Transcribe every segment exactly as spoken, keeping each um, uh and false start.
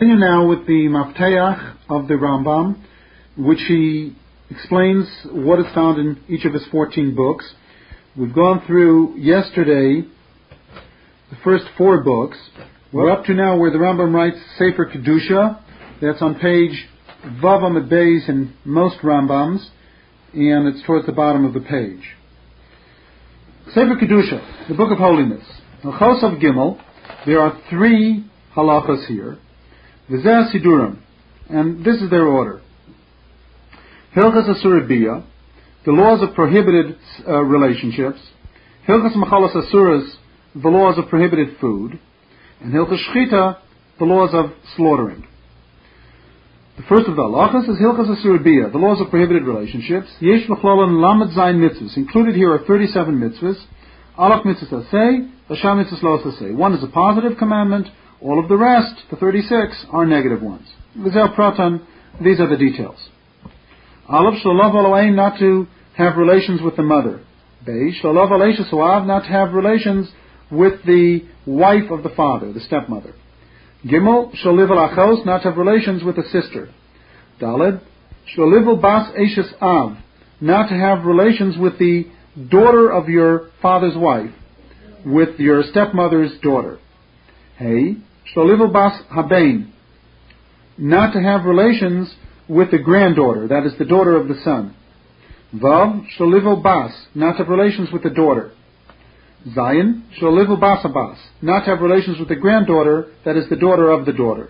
Continue now with the Mafteach of the Rambam, which he explains what is found in each of his fourteen books. We've gone through yesterday the first four books. We're up to now where the Rambam writes Sefer Kedusha. That's on page Vav Amud Beis in most Rambams, and it's towards the bottom of the page. Sefer Kedusha, the book of holiness. Halachos of Gimel. There are three halachos here. V'zeh Sidurim, and this is their order. Hilchas Asur Bia, the laws of prohibited uh, relationships. Hilchas Machalas Asuras, the laws of prohibited food. And Hilchas Shchita, the laws of slaughtering. The first of the halachas is Hilchas Asur Bia, the laws of prohibited relationships. Yesh V'chlolan Lamed Zayin mitzvahs. Included here are thirty-seven mitzvahs. Alach mitzvahs aseh, Hasham mitzvahs lo aseh. One is a positive commandment. All of the rest, the thirty-six, are negative ones. V'zeh pratan, these are the details. Aleph shlolav aloein, not to have relations with the mother. Bei shlolav aleisha soav, not to have relations with the wife of the father, the stepmother. Gimel sholiv alachos, not to have relations with the sister. Daled sholiv bas eishes av, not to have relations with the daughter of your father's wife, with your stepmother's daughter. Hey, sholiv bas habein, not to have relations with the granddaughter, that is the daughter of the son. Vav, sholiv bas, not to have relations with the daughter. Zayin, sholiv bas abas, not to have relations with the granddaughter, that is the daughter of the daughter.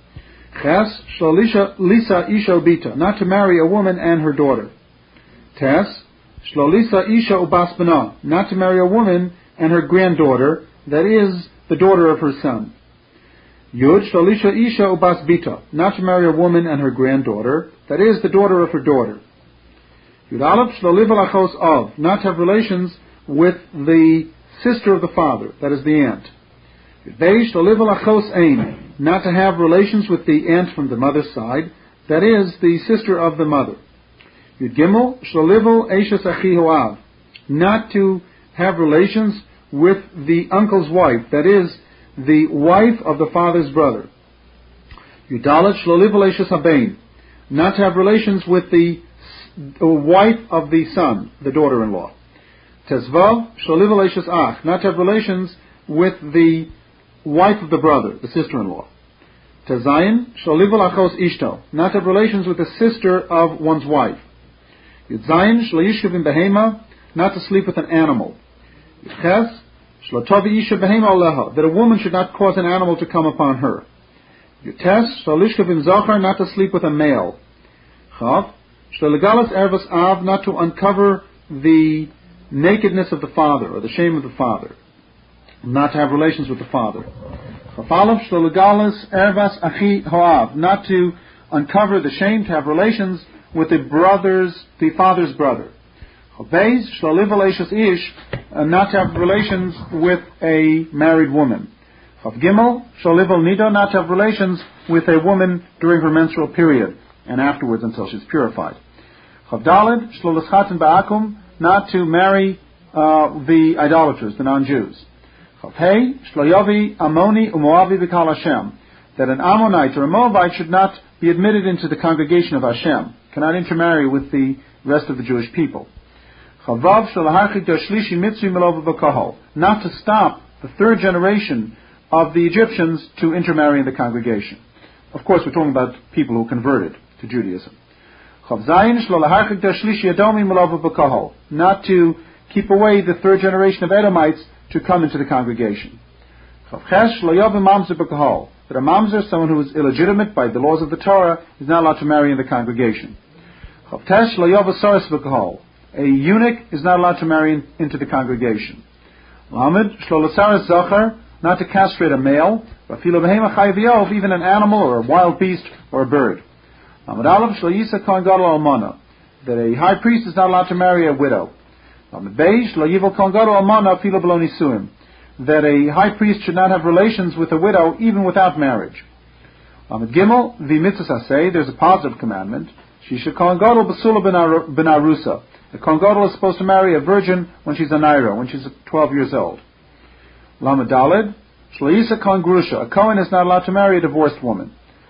Ches, sholisha lisa isha ubita, not to marry a woman and her daughter. Tes, shlolisa isha ubas bana, not to marry a woman and her granddaughter, that is the daughter of her son. Yud, shlolisha isha ubas bita, not to marry a woman and her granddaughter, that is the daughter of her daughter. Yud aleph, shloliv alachos of, not to have relations with the sister of the father, that is the aunt. Yud bei, shloliv alachos ein, not to have relations with the aunt from the mother's side, that is the sister of the mother. Yud gimel, shloliv eishes achi hoav, not to have relations with the uncle's wife, that is the wife of the father's brother. Yudalet shloliv aleishes habein, not to have relations with the wife of the son, the daughter-in-law. Tezvav shloliv aleishes ach, not to have relations with the wife of the brother, the sister-in-law. Tezayin shloliv alachos ishto, not to have relations with the sister of one's wife. Yudzayin shloyishkev in behema, not to sleep with an animal. Yudches that a woman should not cause an animal to come upon her. Yutes, not to sleep with a male. Chav, not to uncover the nakedness of the father, or the shame of the father. Not to have relations with the father. Not to uncover the shame, to have relations with the brother's, the father's brother. Beis, shloliv aleishes ish, not to have relations with a married woman. Chav gimel, shloliv al nido, not to have relations with a woman during her menstrual period and afterwards until she's purified. Chav daled, shlolischatan ba'akum, not to marry uh, the idolaters, the non-Jews. Chav hey, shloyavi amoni umoavi b'kal Hashem, that an Ammonite or a Moabite should not be admitted into the congregation of Hashem, cannot intermarry with the rest of the Jewish people. Not to stop the third generation of the Egyptians to intermarry in the congregation. Of course, we're talking about people who converted to Judaism. Not to keep away the third generation of Edomites to come into the congregation. That a mamzer, someone who is illegitimate by the laws of the Torah, is not allowed to marry in the congregation. A eunuch is not allowed to marry in, into the congregation. Lamed, shlolasaris zachar, not to castrate a male, even an animal or a wild beast or a bird. Lamed aleph, shloyisa kohen gadol almana, that a high priest is not allowed to marry a widow. Lamed bei, shloyivel kohen gadol almana filo b'lo nisuim, that a high priest should not have relations with a widow even without marriage. Lamed gimel, the mitzvah say, there's a positive commandment. Shisha kohen gadol basula ben arusa. The Kohen Gadol is supposed to marry a virgin when she's a naira, when she's twelve years old. Lamed Daled, Shloisa Kohen Grusha. A Kohen is not allowed to marry a divorced woman.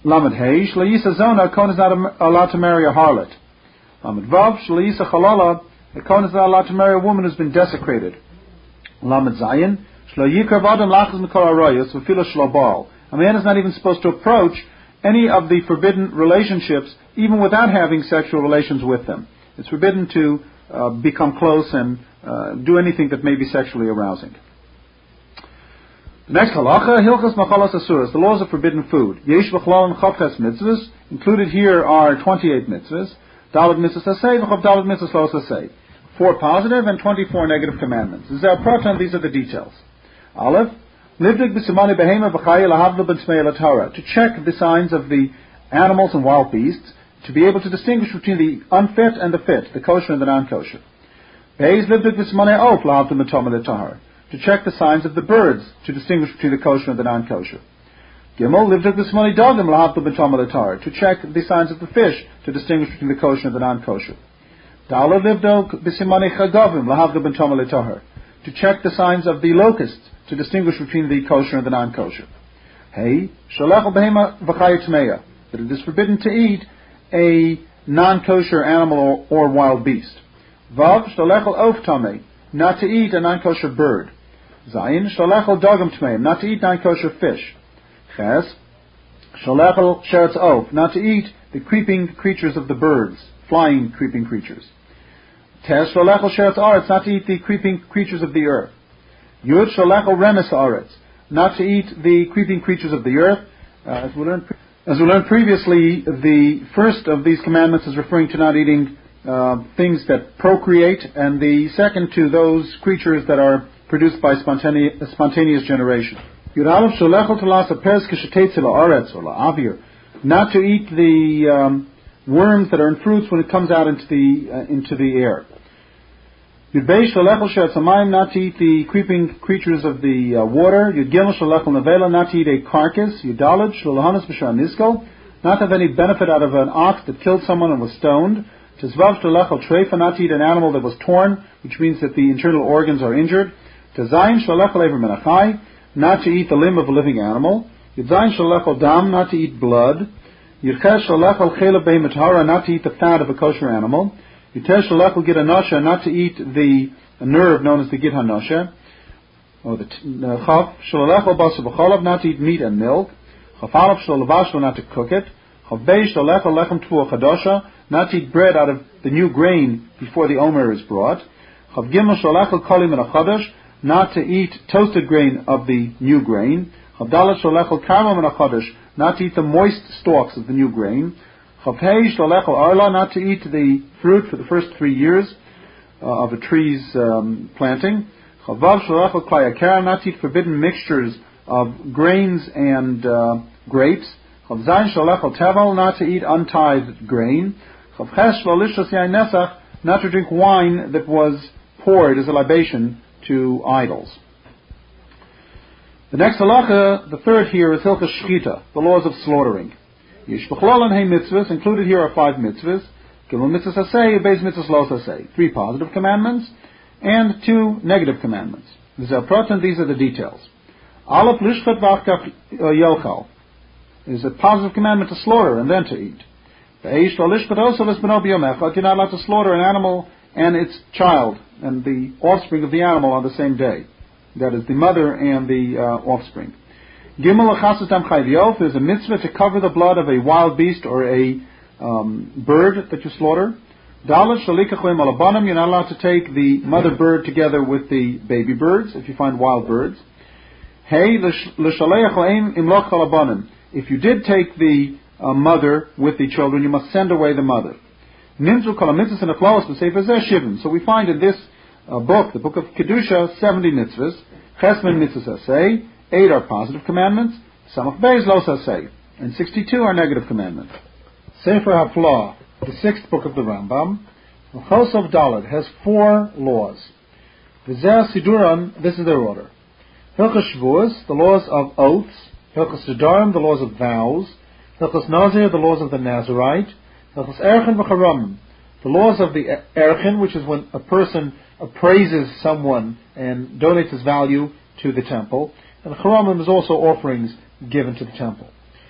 Lamed Hey, Shleisa Zona, a Kohen is not allowed to marry a harlot. Lamed Vav, Shleisa Chalala, a Kohen is not allowed to marry a woman who's been desecrated. Lamed Zayin, Shloyikav Adam Lachas Mikol Arayos, V'filo Shlobal. A man is not even supposed to approach any of the forbidden relationships, even without having sexual relations with them. It's forbidden to uh, become close and uh, do anything that may be sexually arousing. The next halacha, Hilchas Machalas Asuras, the laws of forbidden food. Yesh v'chlal Chavches mitzvahs. Included here are twenty-eight mitzvahs. Daled mitzvahs asay, v'chav daled mitzvahs los asay. Four positive and twenty-four negative commandments. These are proton, these are the details. Aleph, Livdik b'simani behema v'chaya lahavlu b'tzmei l'Torah. To check the signs of the animals and wild beasts, to be able to distinguish between the unfit and the fit, the kosher and the non-kosher. Beis livdik b'simani of lahavlu b'tzmei l'Torah. To check the signs of the birds, to distinguish between the kosher and the non-kosher. Gimel, livdik b'simani dogim lahavlu b'tzmei l'Torah. To check the signs of the fish, to distinguish between the kosher and the non-kosher. Dala livdok b'simani chagavim lahavlu b'tzmei l'Torah. To check the signs of the locusts, to distinguish between the kosher and the non-kosher. Hey, shalech behema v'chaya tmeya. That it is forbidden to eat a non-kosher animal or, or wild beast. Vav, shalech of tameh. Not to eat a non-kosher bird. Zayin, shalechel dogam tmeim, not to eat non-kosher fish. Ches, shalechel sheretz of, not to eat the creeping creatures of the birds, flying creeping creatures. Tes, shalechel sheretz aretz, not to eat the creeping creatures of the earth. Yud, shalechel remes aretz, not to eat the creeping creatures of the earth. Uh, as we learned, as we learned previously, the first of these commandments is referring to not eating uh, things that procreate, and the second to those creatures that are produced by spontaneous, spontaneous generation. Not to eat the um, worms that are in fruits when it comes out into the uh, into the air. Not to eat the creeping creatures of the uh, water. Not to eat a carcass. Not to have any benefit out of an ox that killed someone and was stoned. Not to eat an animal that was torn, which means that the internal organs are injured. Not to eat the limb of a living animal. Not to eat blood. Not to eat the fat of a kosher animal. Not to eat the nerve known as the gid hanosha. Or the chav. Not to eat meat and milk. Not to cook it. Not to eat bread out of the new grain before the omer is brought. Not to eat toasted grain of the new grain. Not to eat the moist stalks of the new grain. Not to eat the fruit for the first three years uh, of a tree's um, planting. Not to eat forbidden mixtures of grains and uh, grapes. Not to eat untithed grain. Not to drink wine that was poured as a libation to idols. The next halacha, the third here, is Hilchas Shchita, the laws of slaughtering. Yesh b'chlal and hey mitzvahs, included here are five mitzvahs. Gimel mitzvahs asay, beis mitzvahs los asay. Three positive commandments and two negative commandments. These are proton, these are the details. Aleph lishchat v'achkach yelchal. It is a positive commandment to slaughter and then to eat. Be'esh lo lishchat osav es b'no b'yomecha. You're not allowed to slaughter an animal and its child and the offspring of the animal on the same day. That is the mother and the uh, offspring. Gimel achasatam chayviyot. There's a mitzvah to cover the blood of a wild beast or a um, bird that you slaughter. Dalet shalikachlim alabanim. You're not allowed to take the mother bird together with the baby birds if you find wild birds. Hey l'shaleach la'im imloch alabanim. If you did take the uh, mother with the children, you must send away the mother. Nimzu kol mitzvahs and achlos b'sefer zeh shivim. So we find in this uh, book, the book of Kedusha, seventy mitzvahs. Chesmen mitzvahs asay. Eight are positive commandments. Samach beis los asay. And sixty-two are negative commandments. Sefer Haflah, the sixth book of the Rambam, Chosov Daled, has four laws. V'zeh Siduram, this is their order. Hilchas Shavuos, the laws of oaths. Hilchas Sidurim, the laws of vows. Hilchas Nazir, the laws of the Nazirite. Hilchas Erchin v'Charamim, the laws of the Erchin, which is when a person appraises someone and donates his value to the temple. And Charamim is also offerings given to the temple.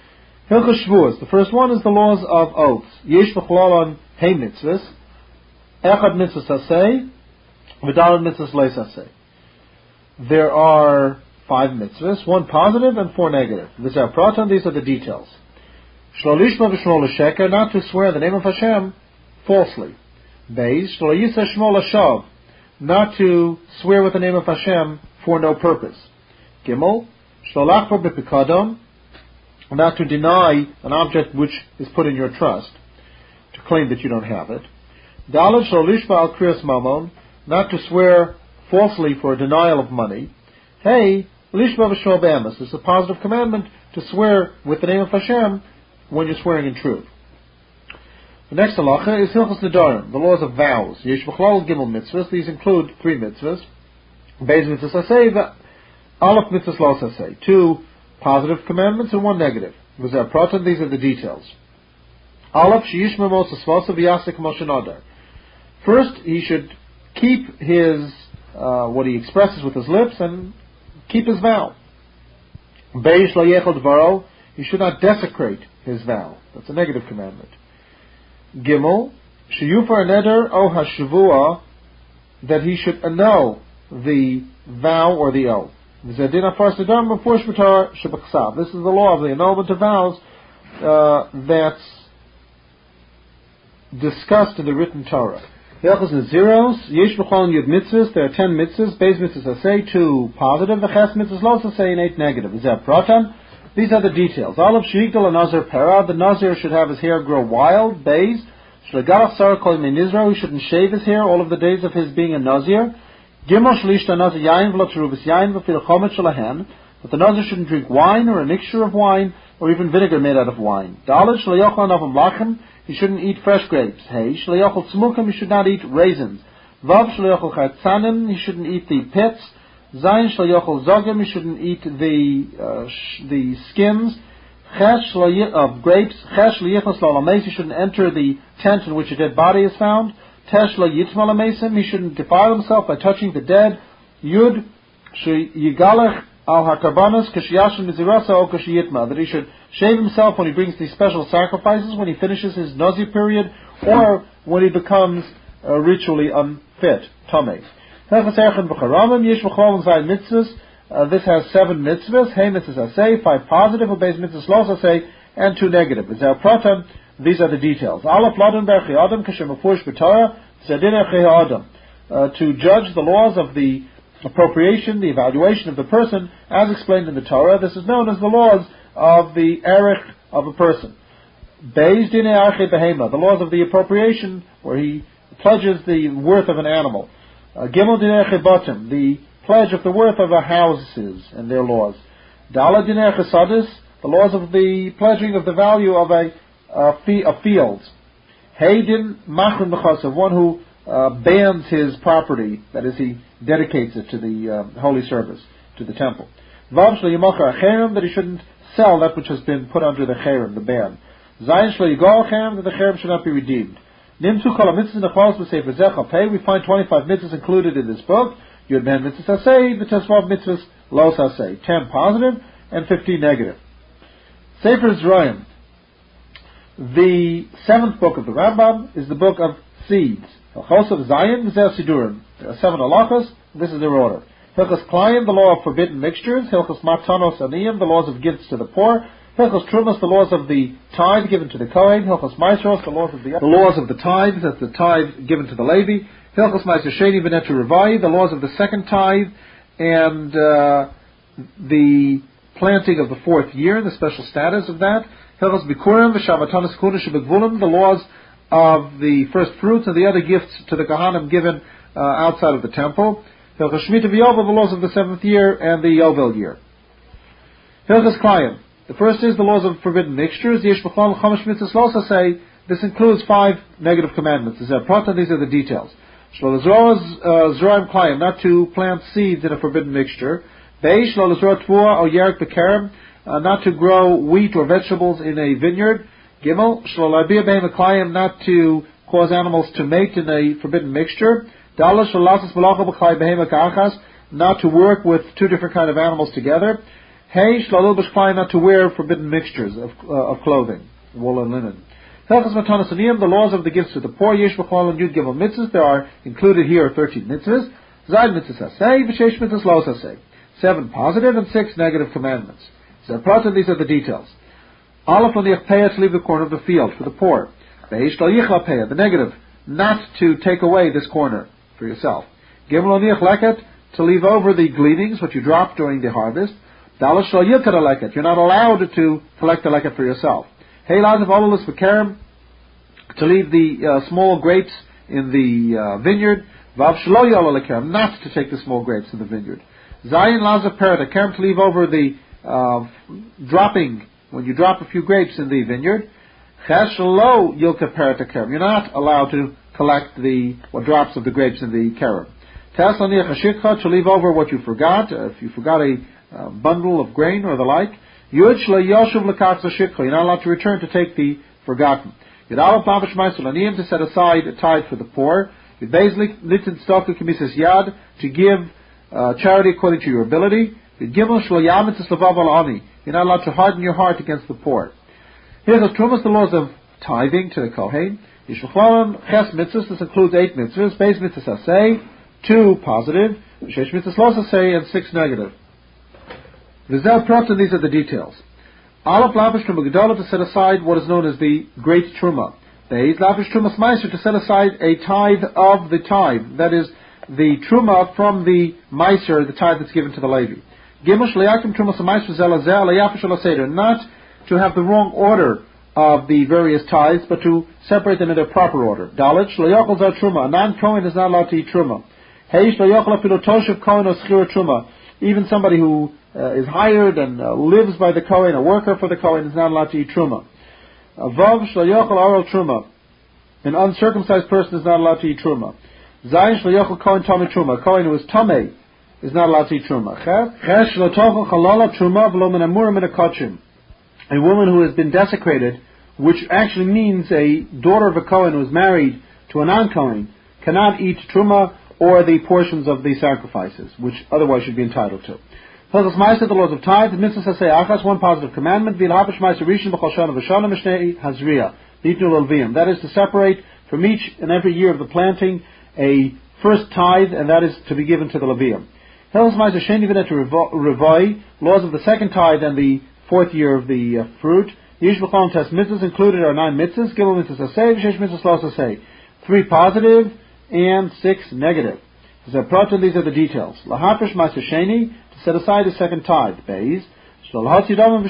Hilchos Shvuos. The first one is the laws of oaths. Yesh v'chlolon hey mitzvahs. Echad mitzvahs aseh. V'dalad mitzvahs leis aseh. There are five mitzvahs, one positive and four negative. These are pratan, these are the details. Shlo lishma v'shmo l'sheker, not to swear the name of Hashem falsely. Beis, shlo yisa shmo l'shav, not to swear with the name of Hashem for no purpose. Gimel, shlo lachvar b'pikadon, not to deny an object which is put in your trust, to claim that you don't have it. Daled, shlo lishma al kriyas mamon, not to swear falsely for a denial of money. Hey, lishma v'shmo be'emes, it's a positive commandment to swear with the name of Hashem when you're swearing in truth. The next halacha is Hilchos Nedarim, the laws of vows. Yesh v'chlal gimel mitzvahs, these include three mitzvahs. Beis mitzvahs aseh, aleph mitzvahs lo aseh. Two positive commandments and one negative. V'zeh pratan, these are the details. Aleph sheyishma mos asvasa v'yasek moshe nadar. First, he should keep his, uh, what he expresses with his lips and keep his vow. Beis lo yechol dvaro, he should not desecrate his vow. That's a negative commandment. Gimel, sheyufar neder o hashavua, that he should annul the vow or the oath. This is the law of the annulment of vows uh, that's discussed in the written Torah. Hilchos Naziros, yesh b'chol yud mitzvahs, there are ten mitzvahs, beis mitzvahs aseh, two positive, v'ches mitzvahs lo aseh, and eight negative. Is that pratan? These are the details. Aleph sheyigdal a nazir para, the nazir should have his hair grow wild. Beis, shlegalach sar kol yemei nizro, he shouldn't shave his hair all of the days of his being a nazir. Gimel shlishta nazir yain v'lo terubis yain v'fil chomet shalahen, but the nazir shouldn't drink wine or a mixture of wine or even vinegar made out of wine. Daled shleyochel navam lachem, he shouldn't eat fresh grapes. Hey, shleyochel tzmukim, he should not eat raisins. Vav shleyochel chatzanim, he shouldn't eat the pits. Zayin shleyochel zogim, he shouldn't eat the uh, sh- the skins. Ches of grapes. Ches shleyichos lalameis, he shouldn't enter the tent in which a dead body is found. Tesh shleyitzma lameisim, he shouldn't defile himself by touching the dead. Yud sheyigalech al hakarbanos kashiyashim mizirasa o kashiyitma, that he should shave himself when he brings these special sacrifices, when he finishes his nazir period, or when he becomes uh, ritually unfit. Tamei. Uh, this has seven mitzvahs, hey mitzvahs aseh, five positive, beis mitzvahs lo aseh, and two negative. These are the details. Aleph laden berchi adam kashem mefurish b'Torah zedin erchei adam, to judge the laws of the appropriation, the evaluation of the person, as explained in the Torah. This is known as the laws of the erech of a person. Beis dinei archei behema, the laws of the appropriation, where he pledges the worth of an animal. Uh, Gimel dinei chebatim, the pledge of the worth of the houses and their laws. Daled dinei chesadis, the laws of the pledging of the value of a, a, fee, a field. Heidin machrim b'chasav, one who uh, bans his property, that is, he dedicates it to the uh, holy service, to the temple. Vav shlo yimachar acherem, that he shouldn't sell that which has been put under the cherem, the ban. Zayin shlo yigal acherem, that the cherem should not be redeemed. Nimtu kol ha-mitzvahs nechlos b'sefer zeh chapei, we find twenty-five mitzvahs included in this book. Yud ben mitzvahs aseh, the tesvav mitzvahs los aseh. ten positive and fifteen negative. Sefer Zerayim, the seventh book of the Rambam, is the book of seeds. Hilchos of Zayin v'zeh sidurim. There are seven halachas, this is their order. Hilchos Klayim, the law of forbidden mixtures. Hilchos Matanos Aniyim, the laws of gifts to the poor. Hilchos Trumas, the laws of the tithe given to the Kohen. Hilchos Maisros, the laws of the the laws of the tithe, that's the tithe given to the Levi. Hilchos Maiser Sheni V'Netu Revai, the laws of the second tithe, and uh, the planting of the fourth year, the special status of that. Hilchos Bikurim V'Shavatanas Kuna Shebegvulim, the laws of the first fruits and the other gifts to the Kohanim given uh, outside of the temple. Hilchos Shemitah V'Yovel, the laws of the seventh year and the Yovel year. Hilchos Klayim. The first is the laws of forbidden mixtures. Yesh b'chol chomesh mitzvahs lo aseh. This includes five negative commandments. These are prata, these are the details. Shlo l'zroa zroim klayim, not to plant seeds in a forbidden mixture. Beis shlo l'zroa tvua o yerek b'kerem, not to grow wheat or vegetables in a vineyard. Gimel shlo l'abiyah behem klayim, not to cause animals to mate in a forbidden mixture. Daled shlo l'asas malacha b'chlay behem ka'achas, not to work with two different kind of animals together. Hey, shlalul b'shklayim, not to wear forbidden mixtures of, uh, of clothing, wool and linen. Hilchas Matanas Aniyim, the laws of the gifts to the poor, Yesh b'chlal and Yud Gimel mitzvahs, there are included here thirteen mitzvahs, Zayin mitzvahs asay, v'sheish mitzvahs los asay. Seven positive and six negative commandments. Zerprata, these are the details. Aleph on the Achpeya, to leave the corner of the field for the poor. Beish lo yichla peya, the negative, not to take away this corner for yourself. Gimel lo nich leket, to leave over the gleanings, what you drop during the harvest. Dalash lo yilkad leket, you're not allowed to collect a leket for yourself. Hey lazav olalis v'kerem, to leave the uh, small grapes in the uh, vineyard. Vav shlo yola lekerem, not to take the small grapes in the vineyard. Zayin lazav peret, kerem, to leave over the uh, dropping, when you drop a few grapes in the vineyard. Ches lo yilka peret kerem, you're not allowed to collect the what drops of the grapes in the kerem. Tes laniach hashikha, to leave over what you forgot, uh, if you forgot a uh, bundle of grain or the like. Yud shlo yoshuv lekach hashikha, you're not allowed to return to take the forgotten. Yud aleph lavish ma'aser laniyim, to set aside a tithe for the poor. Yud beis litin stoka k'misas yad, to give uh, charity according to your ability. Yud gimel shlo yamitzis levav al ani, you're not allowed to harden your heart against the poor. Here's the trumas, the laws of tithing to the kohen. Yishvachlalim ches mitzvahs, this includes eight mitzvahs. Beis mitzvahs asay, two positive, sheish mitzvahs los asay, and six negative. Vizel prata, these are the details. Aleph lavish truma gedolah, to set aside what is known as the great truma. Beis lavish trumas meiser, to set aside a tithe of the tithe, that is the truma from the meiser, the tithe that's given to the Levi. Gimel shleyakim trumas meiser zelazeh leyafish alaseder, not to have the wrong order of the various tithes, but to separate them in their proper order. Dalet shleyochel zeh truma, a non-Kohen is not allowed to eat truma. Hey shleyochel afilu toshev Kohen or schira truma, even somebody who uh, is hired and uh, lives by the Kohen, a worker for the Kohen, is not allowed to eat truma. Vav shleyochel oral truma, an uncircumcised person is not allowed to eat truma. Zayin shleyochel Kohen tamei truma, a Kohen who is tamei is not allowed to eat truma. Ches shlotochel chalala truma v'lo min amurim min akotchim, a woman who has been desecrated, which actually means a daughter of a Kohen who is married to a non-Kohen, cannot eat truma or the portions of the sacrifices, which otherwise should be entitled to. Hilchos Ma'aser, the laws of tithe, mitzvahs asay achas, one positive commandment, v'ilhapish ma'aser rishon b'chol shana v'shana mishnei hazriya, litnu l'lviyim. That is to separate from each and every year of the planting a first tithe, and that is to be given to the Leviyim. Hilchos Ma'aser sheni v'net revoi, laws of the second tithe and the fourth year of the uh, fruit. Yish b'chol tes mitzvahs included are nine mitzvahs, gimel mitzvahs asay, v'shesh mitzvahs los asay. Three positive and six negative. Zeprata, these are the details. Lahapish ma'aser sheni, to set aside a second tithe. Beis, not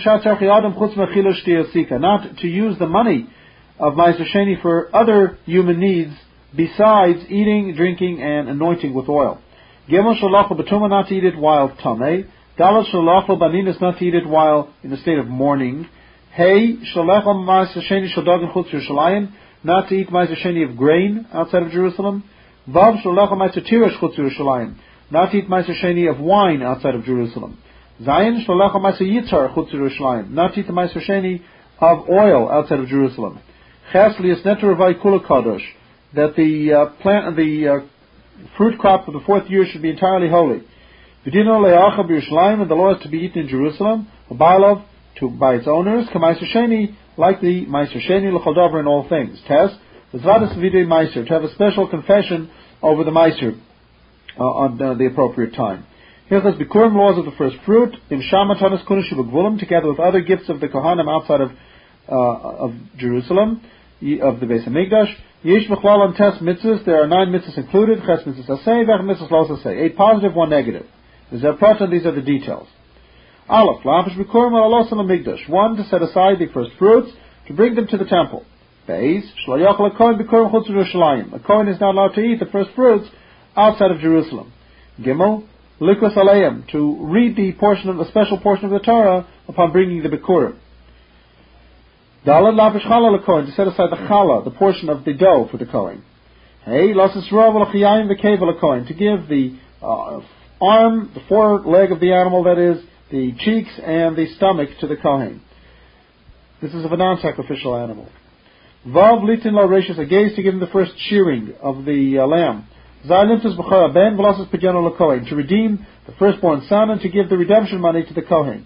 to use the money of ma'aser sheni for other human needs besides eating, drinking, and anointing with oil. Gimel shalachol b'tumah, not to eat it while tamei. Dalet shalachol baninas, not to eat it while in a state of mourning. Hey, shalachol ma'aser sheni shaldagin chutz Yerushalayim, not to eat ma'aser sheni of grain outside of Jerusalem. Vav shalachol ma'aser tirash chutz Yerushalayim, not to eat ma'aser sheni of wine outside of Jerusalem. Zayin shalachol ma'aser yitzar chutz Yerushalayim, not to eat the ma'aser sheni of oil outside of Jerusalem. Ches liyasnetu revai kula kadosh, that the uh, plant, the uh, fruit crop of the fourth year should be entirely holy. V'dino le'acha b'Yerushalayim, and the law is to be eaten in Jerusalem. Ba'alav, to by its owners. K'ma'aser sheni, like the ma'aser sheni l'chol davar in all things. Tes v'zvadas v'idei ma'aser, to have a special confession over the ma'aser uh, on uh, the appropriate time. Hilchos bikurim, laws of the first fruit. Im shama tanas kunushu b'gvulim, together with other gifts of the kohanim outside of uh, of Jerusalem, of the Beis Hamikdash. Yesh b'chlal on tes mitzvahs, there are nine mitzvahs included. Ches mitzvahs asay, v'ech mitzvahs los asay. Eight positive, one negative. These are the details. Aleph, lafish b'kurim alalos on the Mikdash. One, to set aside the first fruits, to bring them to the temple. Beis, shlo yochel a kohen b'kurim chutz Yerushalayim. A kohen is not allowed to eat the first fruits outside of Jerusalem. Gimel, likus aleim, to read the portion of the special portion of the Torah upon bringing the bikurim. Dalad lafish challah a kohen, to set aside the challah, the portion of the dough for the kohen. Hey, lasis rov l'chiyayim v'kevel a kohen, to give the uh, arm, the foreleg of the animal, that is, the cheeks and the stomach to the kohen. This is of a non-sacrificial animal. Vav litin la reshus, a gaze, to give him the first shearing of the uh, lamb. Zalintus b'chara ben v'lasas pidyon la kohen, to redeem the firstborn son and to give the redemption money to the kohen.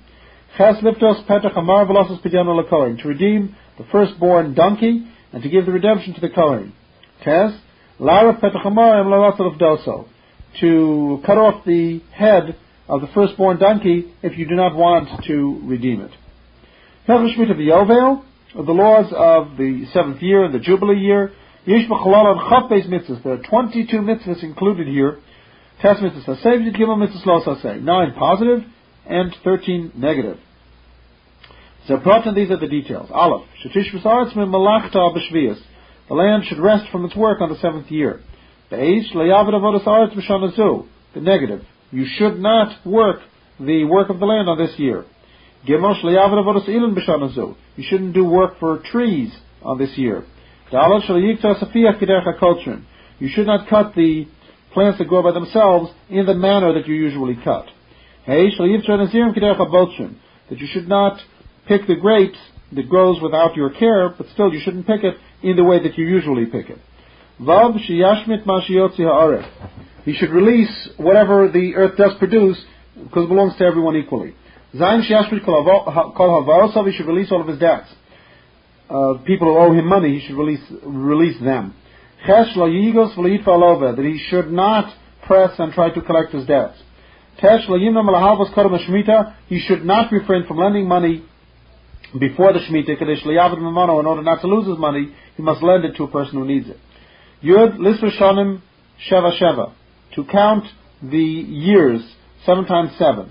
Ches liftos petach hamar velosas pidyon lekohen, to redeem the firstborn donkey and to give the redemption to the Kohen. Tes lara petach hamar em laratzal doso, to cut off the head of the firstborn donkey if you do not want to redeem it. Hilchos Shmita v'Yovel, the laws of the seventh year and the Jubilee year. Yesh b'chalal and chav beis mitzvahs. There are twenty-two mitzvahs included here. Tes mitzvahs hasei, v'yid gimel mitzvahs los hasei. Nine positive and thirteen negative. So, Pratan, these are the details. Aleph, shetish v'saaretz min malachta b'shvius. The land should rest from its work on the seventh year. Be'esh le'yavad avodas haaretz b'shana zu. The negative. You should not work the work of the land on this year. Gimel le'yavad avodas ilan b'shana zu. You shouldn't do work for trees on this year. Dalal shle'yikta safiach k'derech ha'koltrin. You should not cut the plants that grow by themselves in the manner that you usually cut. Hey, shle'yivtra nazirim k'derech ha'boltrin. That you should not pick the grapes that grows without your care, but still you shouldn't pick it in the way that you usually pick it. Vav sheyashmit ma sheyotzi ha'areth. He should release whatever the earth does produce, because it belongs to everyone equally. Zayin sheyashmit kol havarosav. He should release all of his debts. Uh, people who owe him money, he should release release them. Ches lo yigos v'leitva alova. That he should not press and try to collect his debts. Tesh lo yimnam lahalvos kodem hashmita. He should not refrain from lending money before the Shemitah, Kadesh Liyavad Mamano, in order not to lose his money, he must lend it to a person who needs it. Yud Lisra Shanim Sheva Sheva, to count the years, seven times seven.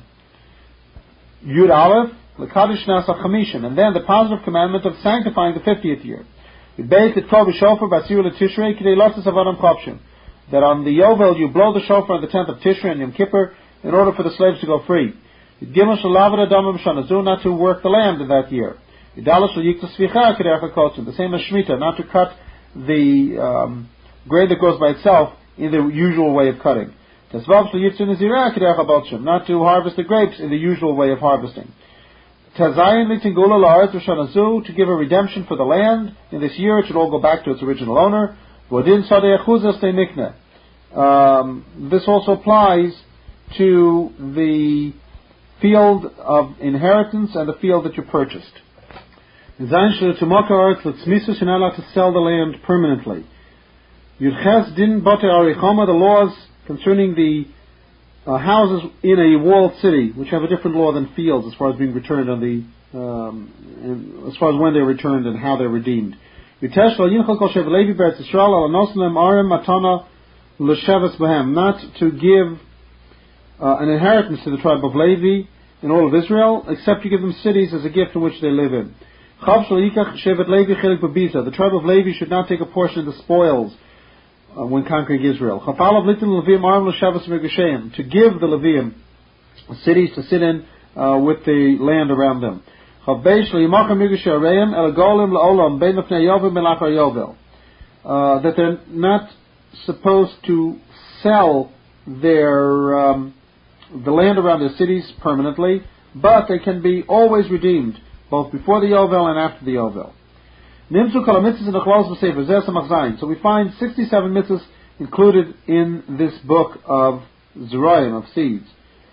Yud Aleph, L'Kadish Nasa Chamishim, and then the positive commandment of sanctifying the fiftieth year. Yud It Kol B'Shofar Basiu L'Tishrei Kidei Lotzes Avadam Kopshim, that on the Yovel you blow the shofar on the tenth of Tishrei and Yom Kippur in order for the slaves to go free. Gimel Shalavada Damam Shanazu, not to work the land in that year. Yidalash Yikta Svicha K'derech HaKotzim, the same as Shemitah, not to cut the um, grain that grows by itself in the usual way of cutting. Tesvav Shayitzu Nazirah K'derech HaBotshim, not to harvest the grapes in the usual way of harvesting. Tazayin Litingula La'aretz Shanazu, to give a redemption for the land. In this year it should all go back to its original owner. Vodin Sadeh Achuzas Te Mikneh. This also applies to the field of inheritance and the field that you purchased. Zayin shel tumaka earth l'tzmisus, you're not allowed to sell the land permanently. Yudches din bote arichoma, the laws concerning the uh, houses in a walled city, which have a different law than fields as far as being returned on the, um, and as far as when they're returned and how they're redeemed. Yutesh lo yinchol kol shev levi beretz Yisrael al anoslem arim matana l'sheves behem, not to give Uh, an inheritance to the tribe of Levi in all of Israel, except you give them cities as a gift in which they live in. The tribe of Levi should not take a portion of the spoils uh, when conquering Israel. To give the Levium cities to sit in uh, with the land around them. Uh, that they're not supposed to sell their um, the land around their cities permanently, but they can be always redeemed, both before the Yovel and after the Yovel. So we find sixty-seven mitzvahs included in this book of Zerayim, of seeds.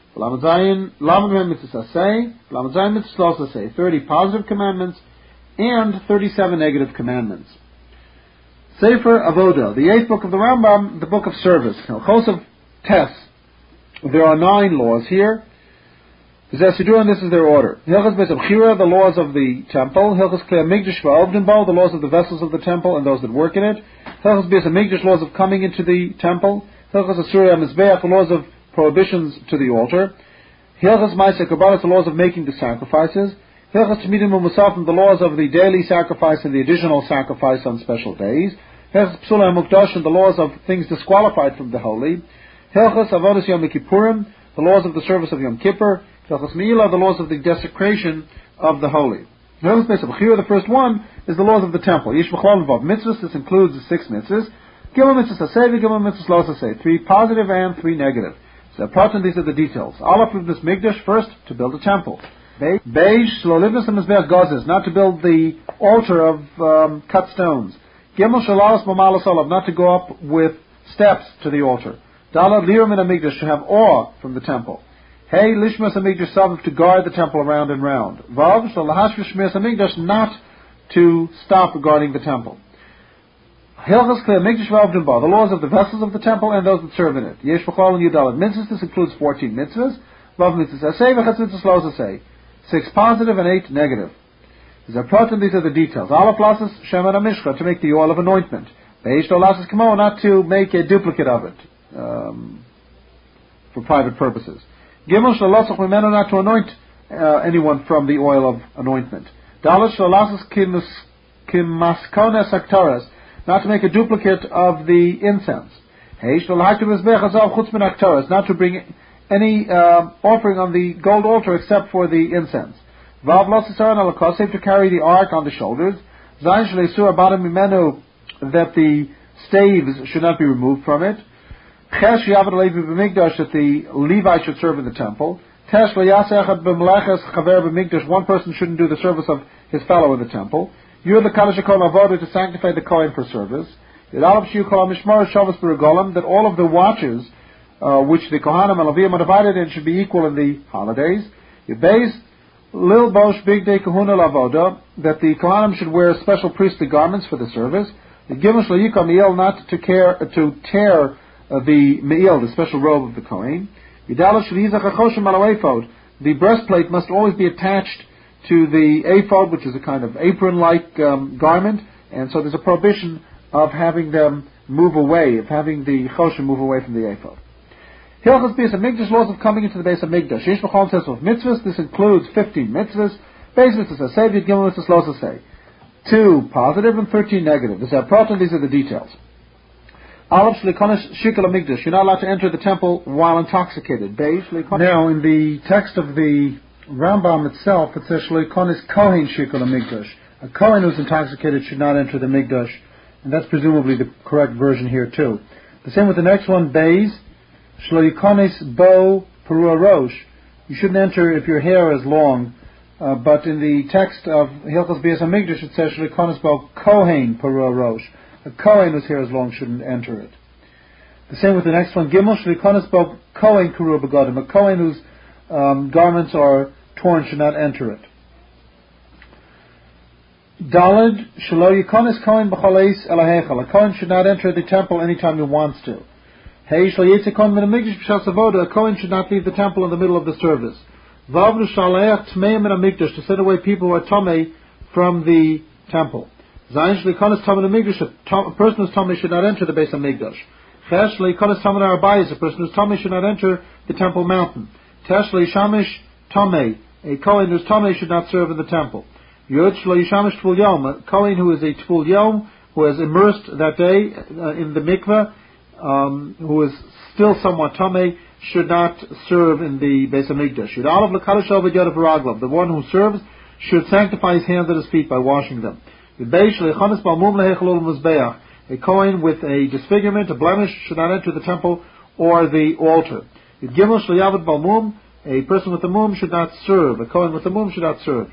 thirty positive commandments and thirty-seven negative commandments. Sefer Avoda, the eighth book of the Rambam, the book of service. Chosov Tes. There are nine laws here. And this is their order. Hilchos Beis Abchira, the laws of the temple. Hilchos Klei Hamikdash v'Ovdim Bo, the laws of the vessels of the temple and those that work in it. Hilchos Beis Hamikdash, laws of coming into the temple. Hilchos Asura HaMizbeach, the laws of prohibitions to the altar. Hilchos Ma'aseh Korbanos, the laws of making the sacrifices. Hilchos Tamidim U'Musafim, the laws of the daily sacrifice and the additional sacrifice on special days. Hilchos Psula HaMukdashim, the laws of things disqualified from the holy. Hilchos Avodas Yom Kippurim, the laws of the service of Yom Kippur. Hilchos Me'ilah, the laws of the desecration of the holy. Hilchos Beis Abchira, the first one, is the laws of the temple. Yish B'chlal Vav Mitzvahs, this includes the six mitzvahs. Gimel Mitzvahs Hasei, Gimel Mitzvahs Lo Hasei, three positive and three negative. So, Pratan, these are the details. Aleph of this Mikdash, first, to build a temple. Beish, Shlo Livnus HaMizbeach Gozes, not to build the altar of um, cut stones. Gimel Shalalas Mamalas Olav, not to go up with steps to the altar. Dalad Liram in HaMikdash, to have awe from the temple. Hey, lishmas hamikdash savav, to guard the temple around and round. Vav, shalahashvish shmiras hamikdash, not to stop guarding the temple. Hilchas kli hamikdash v'avdim ba, the laws of the vessels of the temple and those that serve in it. Yesh v'chol and yudalet mitzvahs, this includes fourteen mitzvahs. Vav mitzvahs asay, v'chatz mitzvahs los asay. Six positive and eight negative. These are proton, these are the details. Aleph lasses shemen hamishcha, to make the oil of anointment. Beish lo lasses kamo, not to make a duplicate of it, um, for private purposes. Gimel shalotzach mimeno, not to anoint uh, anyone from the oil of anointment. Dalet shalasas kimaskones aktaras, not to make a duplicate of the incense. Heish lalhaktiv mizbech azav chutz min aktaras, not to bring any uh, offering on the gold altar except for the incense. Vav losisaran alakosev, to carry the ark on the shoulders. Zayin shleisur abadam mimenu, that the staves should not be removed from it. Chesh yavad levi b'migdash, that the Levite should serve in the temple. Tesh leyaseh echad b'meleches chaver b'migdash, one person shouldn't do the service of his fellow in the temple. Yud l'kadosh hakol avodah, to sanctify the kohen for service. Yidalav shiu kol mishmar shavas b'regolim, that all of the watches uh, which the kohanim and levim are divided in should be equal in the holidays. Yibbeis lil bosh big day kahuna lavodah, that the kohanim should wear special priestly garments for the service. The gimel shlo yikam me'il, not to care to tear uh, the me'il, the special robe of the kohen. Yidalav shel yizach achoshim al ephod, the breastplate must always be attached to the ephod, which is a kind of apron-like um, garment, and so there's a prohibition of having them move away, of having the choshim move away from the ephod. Hilchos Beis Hamikdash, laws of coming into the Beis Hamikdash. Yesh b'chol says of mitzvahs, this includes fifteen mitzvahs. Beis mitzvahs asay, v'yid gimel mitzvahs los asay. Two positive and thirteen negative. This is important, these are the details. Aleph shlikonis shikol hamikdash, you're not allowed to enter the temple while intoxicated. Beis shlikonis. Now, in the text of the Rambam itself, it says shlikonis kohen shikol hamikdash. A kohen who's intoxicated should not enter the mikdash, and that's presumably the correct version here too. The same with the next one, Beis. Shloikonis bo perua rosh. You shouldn't enter if your hair is long, uh, but in the text of Hilchos Beis Hamikdash it says Shloikonis bo kohen perua rosh. A kohen whose hair is long shouldn't enter it. The same with the next one, Gimel Shloikonis bo kohen perua begodim. A kohen whose um, garments are torn should not enter it. Daled Shlo Yikonis kohen b'choleis elahechal. A kohen should not enter the temple anytime he wants to. Hey, a kohen should not leave the temple in the middle of the service. To send away people who are tamei from the temple. A person who's tamei should not enter the Beis Hamikdash. A person who's tamei should not enter the temple mountain. A kohen who's tamei should not serve in the temple. A kohen who is a tful yom, who has immersed that day uh, in the mikveh, Um, who is still somewhat tamei, should not serve in the Beis Hamikdash. The one who serves should sanctify his hands and his feet by washing them. A kohen with a disfigurement, a blemish, should not enter the temple or the altar. A person with a mum should not serve. A kohen with a mum should not serve.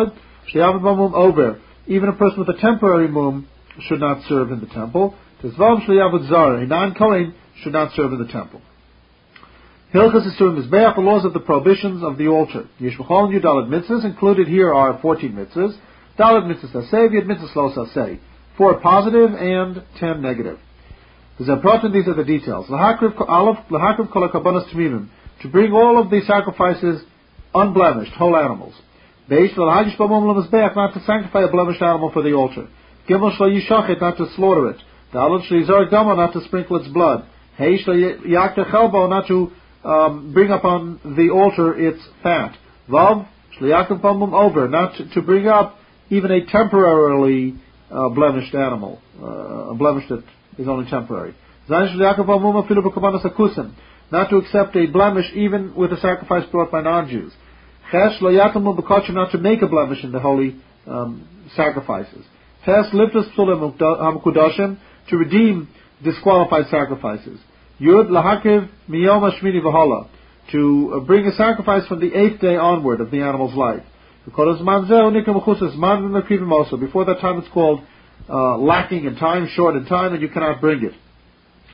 Even a person with a temporary mum should not serve in the temple. A non-Kohen should not serve in the temple. Hilchas Isurim Mizbeach, the laws of the prohibitions of the altar. Yishmachol and Yudalet mitzvahs, included here are fourteen mitzvahs. Dalet mitzvahs asay, Yid mitzvahs los asay. Four positive and ten negative. These are brought in, these are the details. L'hakriv kol hakabanos tamimim, to bring all of the sacrifices unblemished, whole animals. Beish l'hagish b'mum l'mizbeach, not to sanctify a blemished animal for the altar. Gimel shlo yishachet, not to slaughter it. Dalot shleizar dama, not to sprinkle its blood. Hey shleiyakter chelbo, not to um, bring up on the altar its fat. Vav shleiyakter pamum over, not to, to bring up even a temporarily uh, blemished animal, uh, a blemish that is only temporary. Zayin shleiyakter pamum afilu b'kabanas akusim, not to accept a blemish even with a sacrifice brought by non-Jews. Ches shleiyakter pamum b'kachim, not to make a blemish in the holy um, sacrifices. Tes liftus psulim hamkudashim, to redeem disqualified sacrifices. Yud lahakiv miyom hashmini v'hala, to uh, bring a sacrifice from the eighth day onward of the animal's life. Before that time it's called uh, lacking in time, short in time, and you cannot bring it.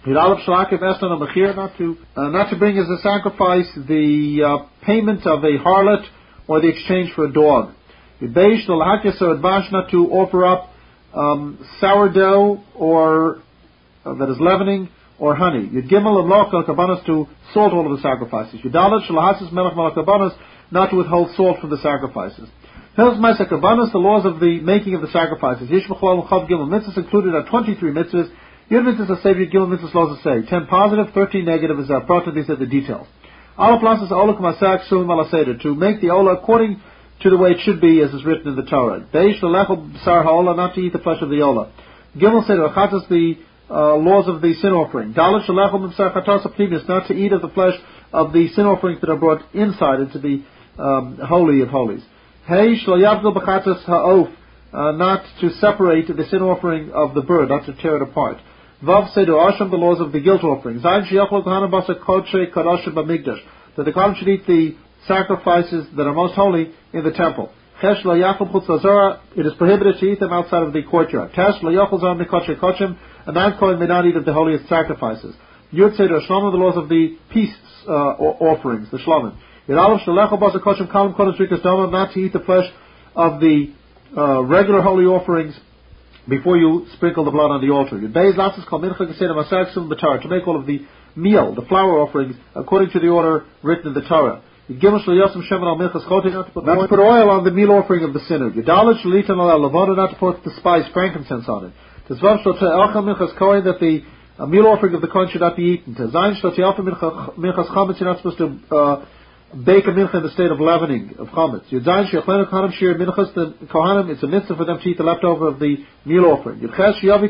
Not to uh, not to bring as a sacrifice the uh, payment of a harlot or the exchange for a dog. Not to offer up um, sourdough or uh, that is leavening or honey. Yud Gimel Lamloch Melech Kabanos to salt all of the sacrifices. Yudalet Shalahasis Melech Melech Kabanos not to withhold salt from the sacrifices. Hills Ma'aseh Kabanos, the laws of the making of the sacrifices. Yish Mechlal Chav Gimel mitzvahs included are twenty-three mitzvahs. Yud mitzvahs are saved, Yud Gimel mitzvahs laws are saved. Ten positive, thirteen negative is our prot. These are the details. All plus is Ola K'masak Sulim Alaseder, to make the Ola according to the way it should be, as is written in the Torah. Beish Lelechel B'sar HaOla, not to eat the flesh of the Ola. Gimel Seder Achatas, the uh, laws of the sin offering. Dalet Shelechel B'sar Chatas Apnimis, not to eat of the flesh of the sin offerings that are brought inside into the um, holy of holies. Hey Shlo Yavgel B'chatas Ha'of, uh, not to separate the sin offering of the bird, not to tear it apart. Vav Seder Asham, the laws of the guilt offering. Zayin Sheyachol Kohanim Basa Kodshe Kadashim B'mikdash, that the Kohanim should eat the sacrifices that are most holy in the temple. Chesh Lo Yachol Chutz Lazora, it is prohibited to eat them outside of the courtyard. Tesh Lo Yachol Zon Mikodshe Kodshim, a non-Kohen may not eat of the holiest sacrifices. Yud Seder Shlomim, the laws of the peace uh, offerings, the Shlomim. Yud Aleph Shalechol Basa Kodshim Kalim Kodesh Rikas Doma, not to eat the flesh of the uh, regular holy offerings before you sprinkle the blood on the altar. Yud Beis Latzis Kol Mincha Geseder Masak Sum B'Torah, to make all of the meal, the flour offerings, according to the order written in the Torah. Not to put oil on the meal offering of the sinner. Not to put the spice, frankincense on it. That the uh, meal offering of the Kohen should not be eaten. You're not supposed to uh, bake a mincha in the state of leavening, of chametz. The Kohanim, it's a mitzvah for them to eat the leftover of the meal offering. You're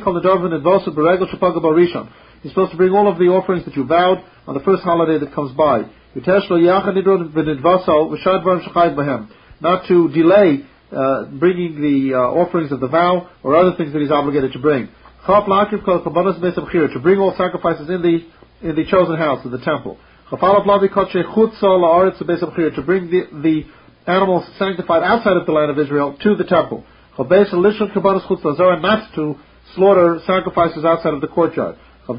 supposed to bring all of the offerings that you vowed on the first holiday that comes by. Not to delay uh, bringing the uh, offerings of the vow or other things that he's obligated to bring. To bring all sacrifices in the in the chosen house, in the temple. To bring the, the animals sanctified outside of the land of Israel to the temple. Not to slaughter sacrifices outside of the courtyard.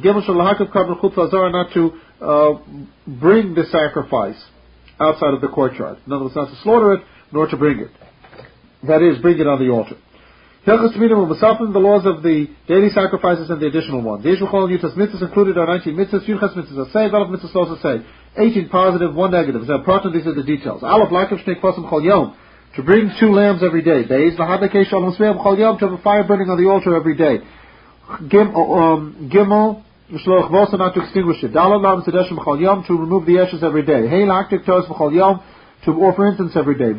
Not to uh, bring the sacrifice outside of the courtyard. In other words, not to slaughter it, nor to bring it. That is, bring it on the altar. The laws of the daily sacrifices and the additional ones. Mitzvahs included are nineteen mitzvahs. Yunchas mitzvahs are say. Golf mitzvahs also say. eighteen positive, one negative. These are the details. To bring two lambs every day. To have a fire burning on the altar every day. Gimel, not to extinguish it. To remove the ashes every day. To offer incense every day.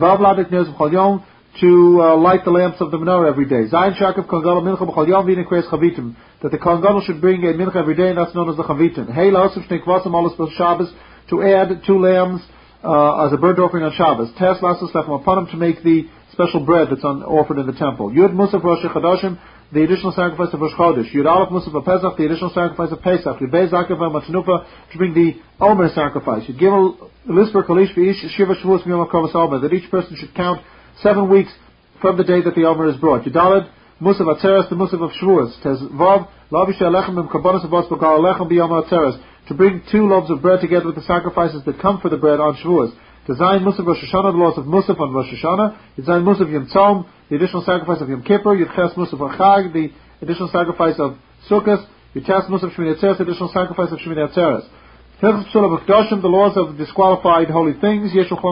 To uh, light the lamps of the menorah every day. Zayin Shakav Kongala Mincha B'chol Yom V'Yinei Kreis Chavitim, that the Kongala should bring a mincha every day, and that's known as the Chavitim. Hey La'osif Shnei Kvasim Olos Shabbos, to add two lambs uh, as a burnt offering on Shabbos. Tes Lasos Lechem Aponim, to make the special bread that's on, offered in the temple. Yud Musaf Rosh Chodashim, the additional sacrifice of Rosh Chodesh. Yud Aleph Musaf Pesach, the additional sacrifice of Pesach. Yud Beis Zakav Matnufa, to bring the Omer sacrifice. Yud Gimel Lisper Kolish V'ish Shiva Shavuos Miyom HaKrovos Omer, that each person should count seven weeks from the day that the Omer is brought. Yudalad, Musav Atzeres, the Musav of Shavuos. Tez Vav, Lavisha Alechem B'm Karbonos Avos B'kar Alechem B'yom Atzeres, to bring two loaves of bread together with the sacrifices that come for the bread on Shavuos. Design Musav Rosh Hashanah, the laws of Musaf on Rosh Hashanah. Design Musav Yom Tzom, the additional sacrifice of Yom Kippur. Yudches Musav Achag, the additional sacrifice of Sukkot. Yudches Musav Shmini Atzeres, the additional sacrifice of Shmini Atzeres. The laws of disqualified holy things,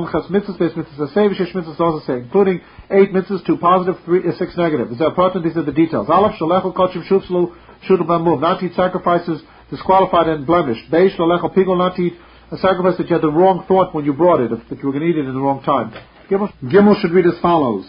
including eight mitzvahs, two positive, three, uh, six negative. These are important, these are the details. Not to eat sacrifices disqualified and blemished. Not to eat a sacrifice that you had the wrong thought when you brought it, if, if you were going to eat it in the wrong time. Gimel should read as follows.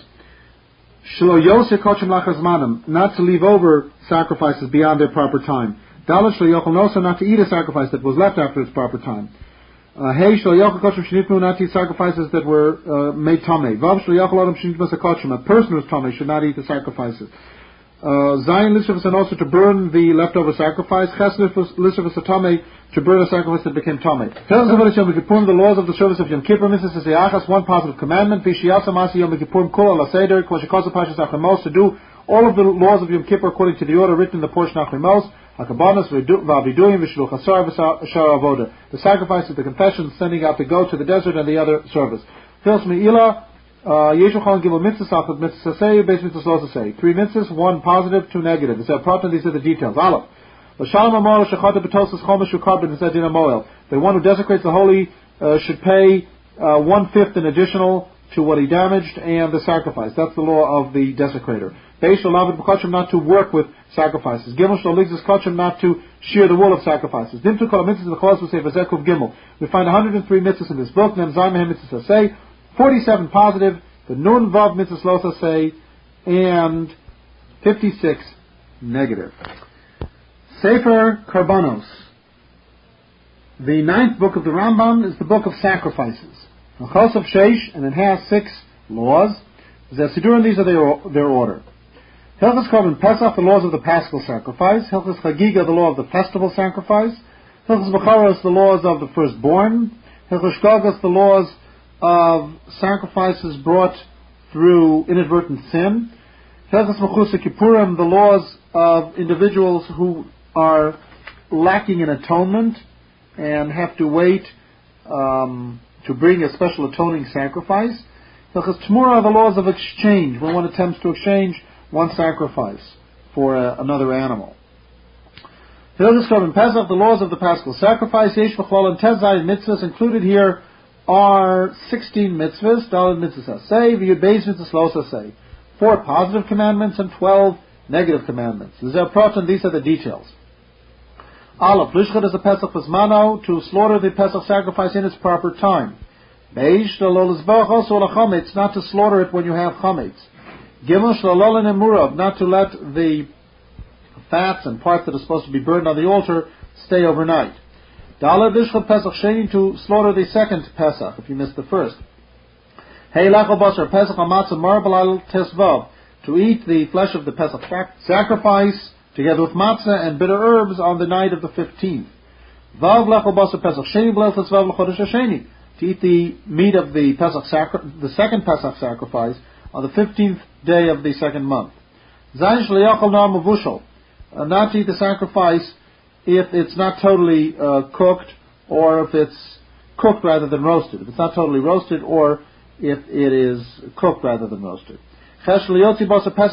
Not to leave over sacrifices beyond their proper time. Dalet shlo yochel nosa, not to eat a sacrifice that was left after its proper time. Hey shlo yochel koshim shenitnu, not to eat sacrifices that were uh, made tamei. Vav shlo yochel adam shenitnu koshim, a person who is tamei should not eat the sacrifices. Zayin lishavas, and also to burn the leftover sacrifice. Ches lishavas tamei, to burn a sacrifice that became tamei. The laws of the service of Yom Kippur, Mitzvah Seyachas, one positive commandment. V'shiyasa masi Yom Kippurim kol ala seder, k'mo shekosah pashas achemos, to do all of the laws of Yom Kippur according to the order written in the portion Achrimos. Hakabanos v'aviduim v'shluch hasar v'shar avoda. The sacrifices, the confessions, sending out to go to the desert and the other service. Fils me'ila, yeshu chalon gimel mitzvahs, achad mitzvahs asay, beis mitzvahs los asay. Three mitzvahs, one positive, two negative. It's a proton, these are the details. Aleph. L'shalom amor shechata b'tosas chomesh u'karbon v'zed din amoel. The one who desecrates the holy uh, should pay uh, one-fifth in additional to what he damaged and the sacrifice. That's the law of the desecrator. Beish l'lavid b'kachim, not to work with sacrifices. Gimel sh'loligzis kachim, not to shear the wool of sacrifices. Dimtu kol mitzvahs v'chos v'sei v'zekuv gimel. We find one hundred three mitzvahs in this book. Nem zayim mehem mitzvahs asay, forty-seven positive, the nun vav mitzvahs los asay, and fifty-six negative. Sefer Karbanos. The ninth book of the Rambam is the book of sacrifices. Chos of Sheish, and it has six laws. Zesidurim, these are their, their order. Hilchos Korban Pesach, the laws of the Paschal sacrifice. Hilchos Chagiga, the law of the festival sacrifice. Hilchos Becharos, the laws of the firstborn. Hilchos Shgogos, the laws of sacrifices brought through inadvertent sin. Hilchos Mechusa Kippurim, the laws of individuals who are lacking in atonement and have to wait um, to bring a special atoning sacrifice. Hilchos Tmura, the laws of exchange, when one attempts to exchange one sacrifice for a, another animal. Hilchos Korban Pesach, the laws of the Paschal sacrifice. Yesh v'chlal and Tezai mitzvahs, included here are sixteen mitzvahs. Daled mitzvahs asay, v'yud beis mitzvahs los asay. Four positive commandments and twelve negative commandments. These are the details. Aleph, Lishchad is a Pesach Vizmano, to slaughter the Pesach sacrifice in its proper time. Beish, it's not to slaughter it when you have chametz. Gimel, shalolin and murav, not to let the fats and parts that are supposed to be burned on the altar stay overnight. Daled, Lishchad Pesach Sheni, to slaughter the second Pesach, if you missed the first. Hey, Lachal Basar Pesach Amatzah Marbalal Tesvav, to eat the flesh of the Pesach sacrifice together with matzah and bitter herbs on the night of the fifteenth. Vav Lachal Basar Pesach Sheni B'leil Tesvav L'chodesh HaSheni, to eat the meat of the Pesach sacri- the second Pesach sacrifice on the fifteenth day of the second month. Zayin Sh'liyachal Nar Mavushal, not to eat the sacrifice if it's not totally uh, cooked, or if it's cooked rather than roasted. If it's not totally roasted, or if it is cooked rather than roasted. Not to take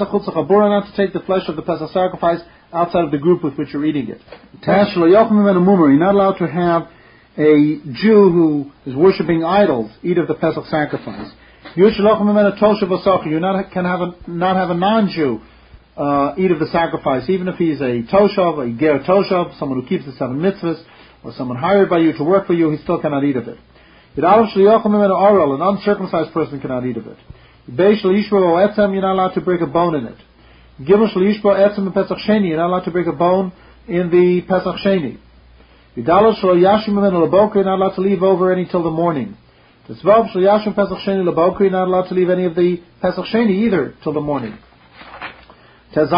the flesh of the Pesach sacrifice outside of the group with which you're eating it. You're not allowed to have a Jew who is worshipping idols eat of the Pesach sacrifice. You not can have a, not have a non-Jew uh, eat of the sacrifice, even if he's a toshav, a ger toshav, someone who keeps the seven mitzvahs, or someone hired by you to work for you, he still cannot eat of it. An uncircumcised person cannot eat of it. You're not allowed to break a bone in it. You're not allowed to break a bone in the Pesach Sheni. You're not allowed to leave over any till the morning. You're not allowed to leave any of the Pesach Sheni either till the morning. But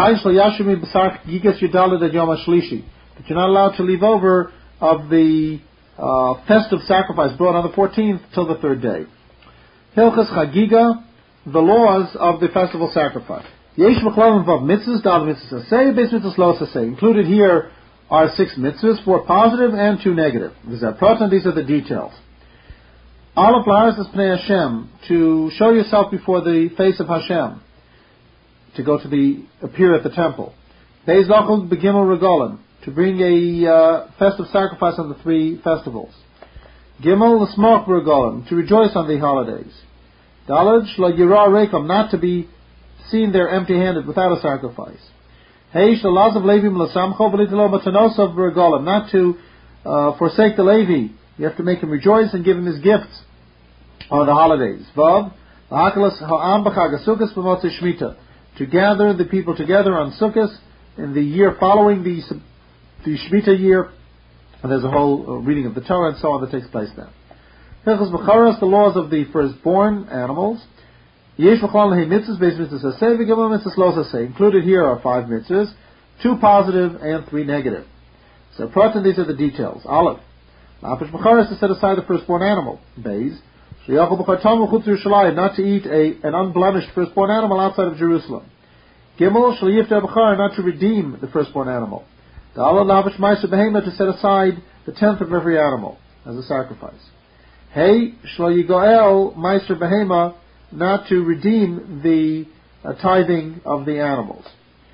you're not allowed to leave over of the uh, festive sacrifice brought on the fourteenth till the third day. Hilchos Chagiga, the laws of the festival sacrifice. Yesh v'chlalim vav mitzvahs, dal mitzvahs asay, beis mitzvahs los asay. Included here are six mitzvahs, four positive and two negative. These are proton, these are the details. Aleph la'aris es pnei Hashem, to show yourself before the face of Hashem, to go to the, appear at the temple. Beis lachul begimel regolim, to bring a uh, festive sacrifice on the three festivals. Gimel l'smoch regolim, to rejoice on the holidays. Daled shlo yirah rekom, not to be seen there empty-handed without a sacrifice. Hey shalazav levim l'samcho v'litelo matanosav regolim, not to uh, forsake the Levi. You have to make him rejoice and give him his gifts on the holidays. Vav ha'akalas ha'am b'chag ha'sukkos b'motzei shmita, to gather the people together on Sukkot in the year following the the Shemitah year, and there's a whole uh, reading of the Torah and so on that takes place then. Hilchos Becharos, the laws of the firstborn animals. Yesh v'chol lehi mitzvahs, beis mitzvahs asay, v'gimel mitzvahs los asay. Included here are five mitzvahs, two positive and three negative. So, proton, these are the details. Aleph, Lapish Becharos, to set aside the firstborn animal. Beis, sheyachol b'chartam v'chutz Yerushalayim, not to eat a, an unblemished firstborn animal outside of Jerusalem. Gimel, shliyifta b'char, not to redeem the firstborn animal. The Allah Lavish Meiser Behema, to set aside the tenth of every animal as a sacrifice. Hey, Shlo Yigoel Meiser Behema, not to redeem the uh, tithing of the animals.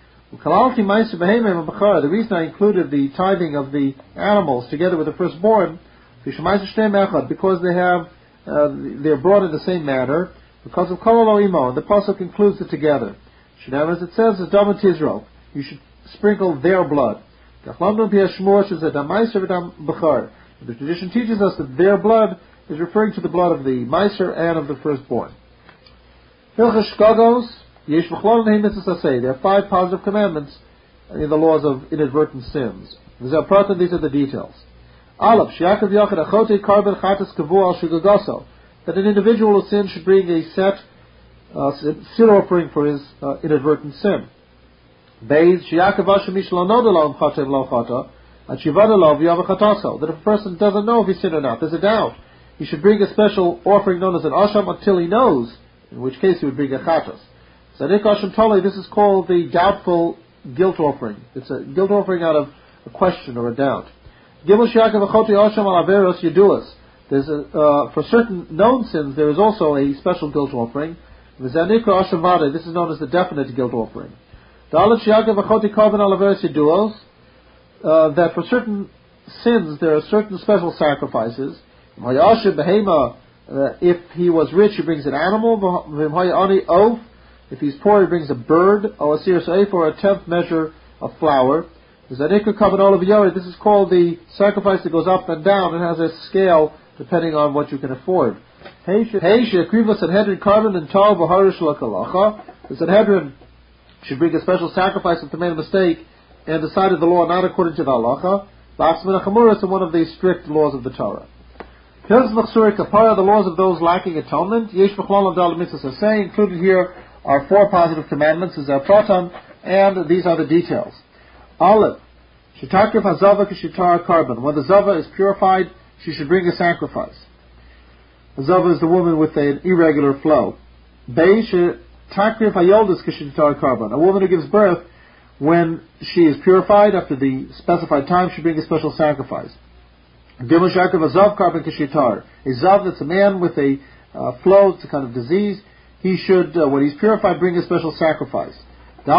The reason I included the tithing of the animals together with the firstborn, because they have, uh, they're brought in the same manner, because of Kol Imo, the pasuk includes it together. As it says, as Damat Israel, you should sprinkle their blood. The tradition teaches us that their blood is referring to the blood of the Meiser and of the firstborn. There are five positive commandments in the laws of inadvertent sins. These are the details. That an individual who sins should bring a set uh, sin offering for his uh, inadvertent sin. That if a person doesn't know if he sinned or not, there's a doubt, he should bring a special offering known as an asham until he knows, in which case he would bring a chatas. Zadik Asham Toli, this is called the doubtful guilt offering. It's a guilt offering out of a question or a doubt. Gimel Shiakav Achoti Asham al Averos Yeduas. There's a, uh, for certain known sins, there is also a special guilt offering. Zanik Asham Vade, this is known as the definite guilt offering. Dalet Shiakav Achoti Karban al Averos Yeduos, uh, that for certain sins, there are certain special sacrifices. Hayashe Behema, if he was rich, he brings an animal. V'hayani Oaf, if he's poor, he brings a bird, or a seer seif, or a tenth measure of flour. This is called the sacrifice that goes up and down and has a scale depending on what you can afford. The Sanhedrin should bring a special sacrifice if they made a mistake and decided the law not according to the halacha. It's one of the strict laws of the Torah. The laws of those lacking atonement. Included here are four positive commandments, is our pratam, and these are the details. Aleph, Shetakrif hazava k'shitar carbon. When the zava is purified, she should bring a sacrifice. The zava is the woman with an irregular flow. Bei, Shetakrif hayoldis k'shitar carbon. A woman who gives birth, when she is purified after the specified time, should bring a special sacrifice. Gimel Shakav hazav carbon k'shitar. A zav, that's a man with a uh, flow, it's a kind of disease. He should, uh, when he's purified, bring a special sacrifice. The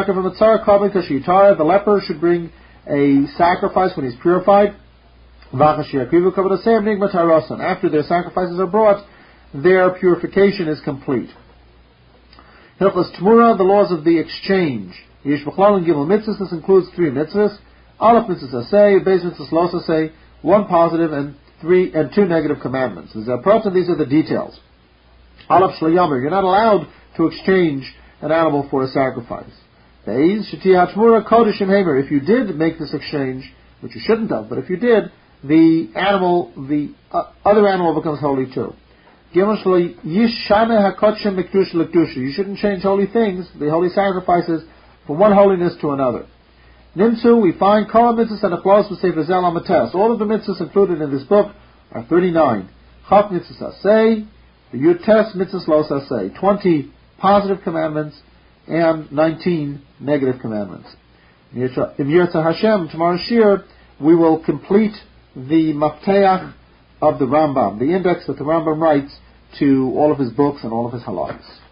leper should bring a sacrifice when he's purified. After their sacrifices are brought, their purification is complete. Hilchos Tmura, the laws of the exchange. Yesh b'chlal and gimel mitzvahs, this includes three mitzvahs. Aleph mitzvahs asay, beis mitzvahs los asay, one positive and three and two negative commandments. These are the details. Aleph Shlayamir, you're not allowed to exchange an animal for a sacrifice. If you did make this exchange, which you shouldn't have, but if you did, the animal, the uh, other animal becomes holy too. You shouldn't change holy things, the holy sacrifices, from one holiness to another. Nimsu, we find Kol mitzvahs and Achlos v'Sefer Zel Amates. All of the mitzvahs included in this book are thirty-nine. Chaf mitzvahs asay, the Yutes mitzvahs los asay. Twenty positive commandments and nineteen negative commandments. In Yirtzeh Hashem, tomorrow's Shir, we will complete the Mafteach of the Rambam, the index that the Rambam writes to all of his books and all of his halachas.